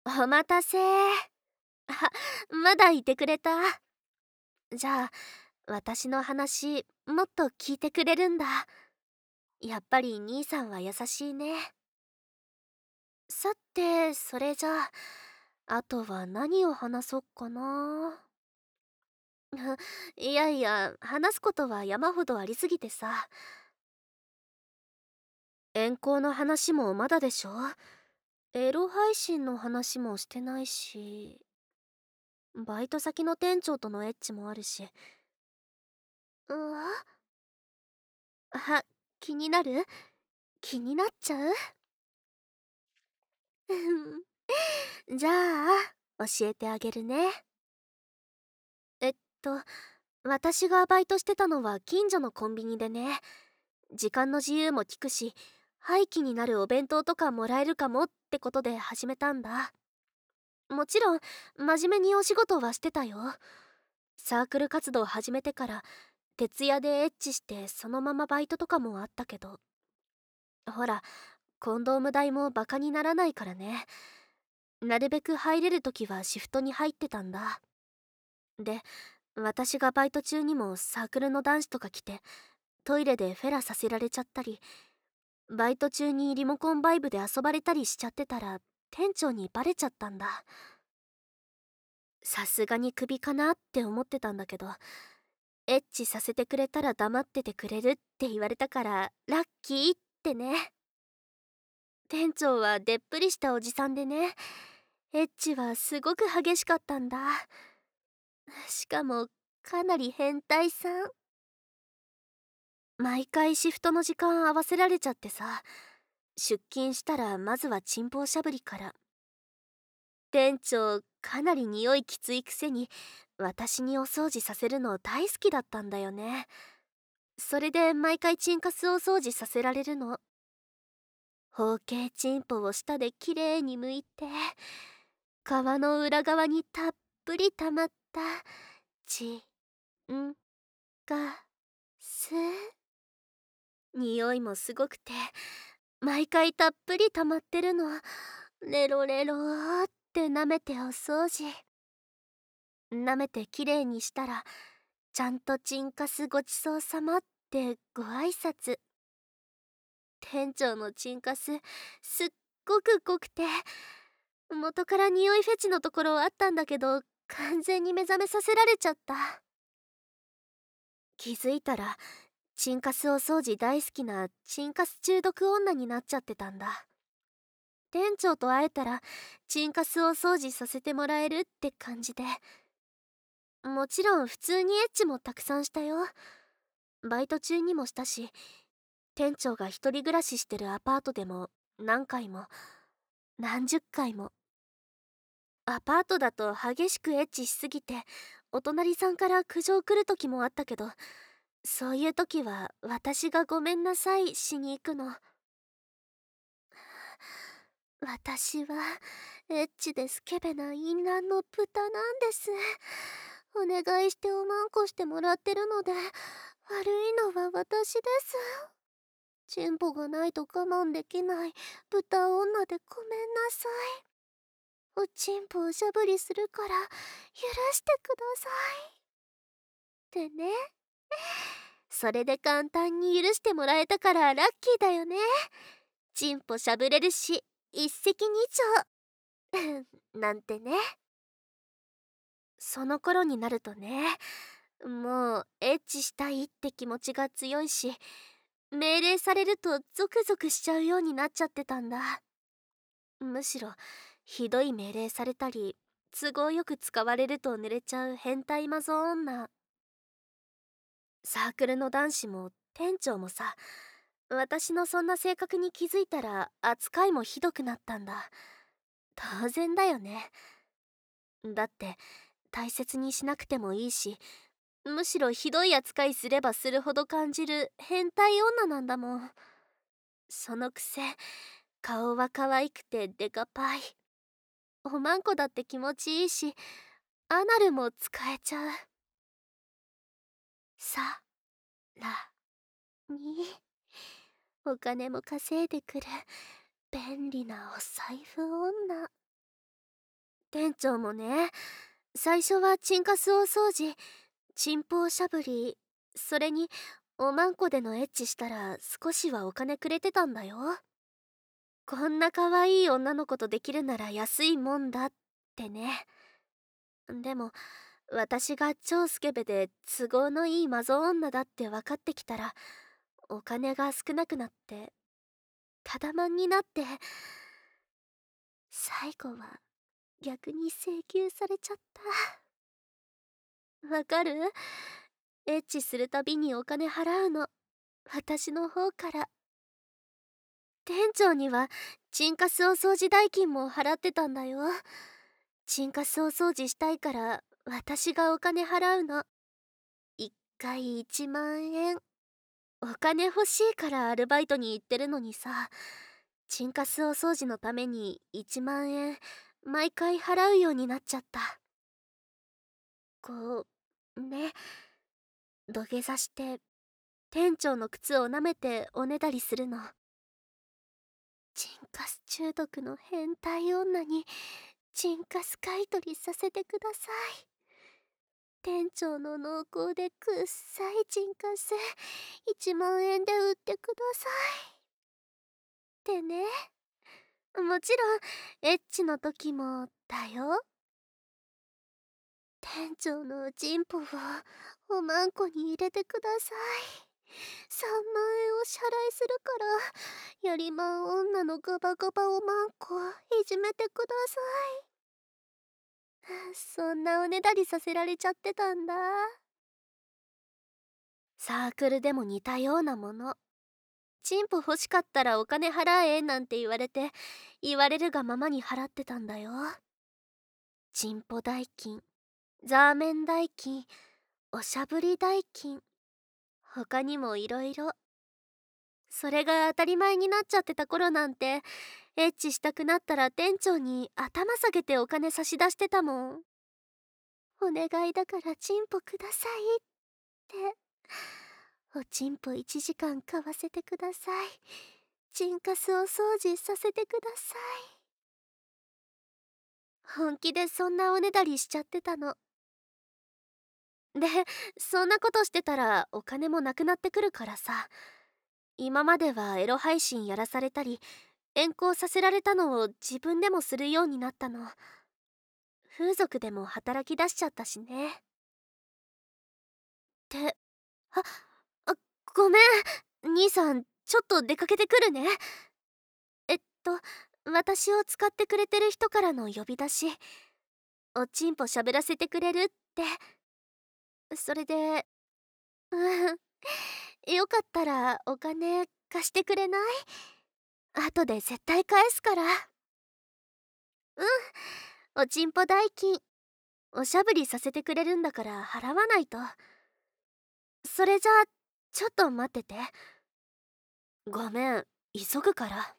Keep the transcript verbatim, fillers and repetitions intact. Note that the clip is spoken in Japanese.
お待たせ。あ、まだいてくれた。じゃあ、私の話、もっと聞いてくれるんだ。やっぱり兄さんは優しいね。さて、それじゃあ、あとは何を話そっかな。いやいや、話すことは山ほどありすぎてさ。遠行の話もまだでしょ。エロ配信の話もしてないし、バイト先の店長とのエッチもあるし。うわ、あ、気になる？気になっちゃう？じゃあ教えてあげるね。えっと私がバイトしてたのは近所のコンビニでね、時間の自由も利くし、廃棄になるお弁当とかもらえるかもってことで始めたんだ。もちろん真面目にお仕事はしてたよ。サークル活動始めてから徹夜でエッチしてそのままバイトとかもあったけど、ほらコンドーム代もバカにならないからね。なるべく入れる時はシフトに入ってたんだ。で、私がバイト中にもサークルの男子とか来てトイレでフェラさせられちゃったり、バイト中にリモコンバイブで遊ばれたりしちゃってたら店長にバレちゃったんだ。さすがにクビかなって思ってたんだけど、エッチさせてくれたら黙っててくれるって言われたからラッキーってね。店長はでっぷりしたおじさんでね、エッチはすごく激しかったんだ。しかもかなり変態さん。毎回シフトの時間合わせられちゃってさ、出勤したらまずはチンポしゃぶりから。店長かなり匂いきついくせに私にお掃除させるの大好きだったんだよね。それで毎回チンカスお掃除させられるの。包茎チンポを舌できれいに剥いて、皮の裏側にたっぷり溜まったチンカス。匂いもすごくて毎回たっぷり溜まってるの。レロレローって舐めてお掃除。舐めてきれいにしたらちゃんとチンカスごちそうさまってご挨拶。店長のチンカスすっごく濃くて、元から匂いフェチのところあったんだけど完全に目覚めさせられちゃった。気づいたらチンカスお掃除大好きなチンカス中毒女になっちゃってたんだ。店長と会えたらチンカスお掃除させてもらえるって感じで。もちろん普通にエッチもたくさんしたよ。バイト中にもしたし、店長が一人暮らししてるアパートでも何回も何十回も。アパートだと激しくエッチしすぎてお隣さんから苦情来る時もあったけど、そういう時は私がごめんなさいしに行くの。私はエッチでスケベな淫乱の豚なんです。お願いしておまんこしてもらってるので、悪いのは私です。チンポがないと我慢できない豚女でごめんなさい。おちんぽおしゃぶりするから許してください。ってね。それで簡単に許してもらえたからラッキーだよね。チンポしゃぶれるし一石二鳥なんてね。その頃になるとね、もうエッチしたいって気持ちが強いし、命令されるとゾクゾクしちゃうようになっちゃってたんだ。むしろひどい命令されたり都合よく使われると濡れちゃう変態マゾ女。サークルの男子も店長もさ、私のそんな性格に気づいたら扱いもひどくなったんだ。当然だよね。だって大切にしなくてもいいし、むしろひどい扱いすればするほど感じる変態女なんだもん。そのくせ顔は可愛くてデカパイ。おまんこだって気持ちいいし、アナルも使えちゃう。さらにお金も稼いでくる便利なお財布女。 店長もね、最初はチンカス大掃除、チンポおしゃぶり、それにおまんこでのエッチしたら少しはお金くれてたんだよ。こんな可愛い女の子とできるなら安いもんだってね。でも私が超スケベで都合のいいマゾ女だって分かってきたら、お金が少なくなってただまんになって、最後は逆に請求されちゃった。わかる？エッチするたびにお金払うの、私の方から。店長にはチンカスお掃除代金も払ってたんだよ。チンカスお掃除したいから私がお金払うの。いっかいいちまんえん。お金欲しいからアルバイトに行ってるのにさ、チンカスお掃除のためにいちまんえん毎回払うようになっちゃった。こうね、土下座して店長の靴を舐めておねだりするの。チンカス中毒の変態女にチンカス買い取りさせてください。店長の濃厚でくっさいチンカスいちまんえんで売ってくださいってね。もちろんエッチの時もだよ。店長のおちんぽをおまんこに入れてください。さんまんえんお支払いするから、やりまん女のガバガバおまんこいじめてください。そんなおねだりさせられちゃってたんだ。サークルでも似たようなもの。チンポ欲しかったらお金払えなんて言われて、言われるがままに払ってたんだよ。チンポ代金、ザーメン代金、おしゃぶり代金、他にもいろいろ。それが当たり前になっちゃってた頃なんて、エッチしたくなったら店長に頭下げてお金差し出してたもん。お願いだからチンポくださいって。おちんぽいちじかん買わせてください。チンカスを掃除させてください。本気でそんなおねだりしちゃってたの。で、そんなことしてたらお金もなくなってくるからさ、今まではエロ配信やらされたり遠行させられたのを自分でもするようになったの。風俗でも働き出しちゃったしね。ってああごめん兄さん、ちょっと出かけてくるね。えっと私を使ってくれてる人からの呼び出し、おちんぽ喋らせてくれるって。それで、うん、よかったらお金貸してくれない？後で絶対返すから。うん、おちんぽ代金、おしゃぶりさせてくれるんだから払わないと。それじゃあちょっと待ってて。ごめん、急ぐから。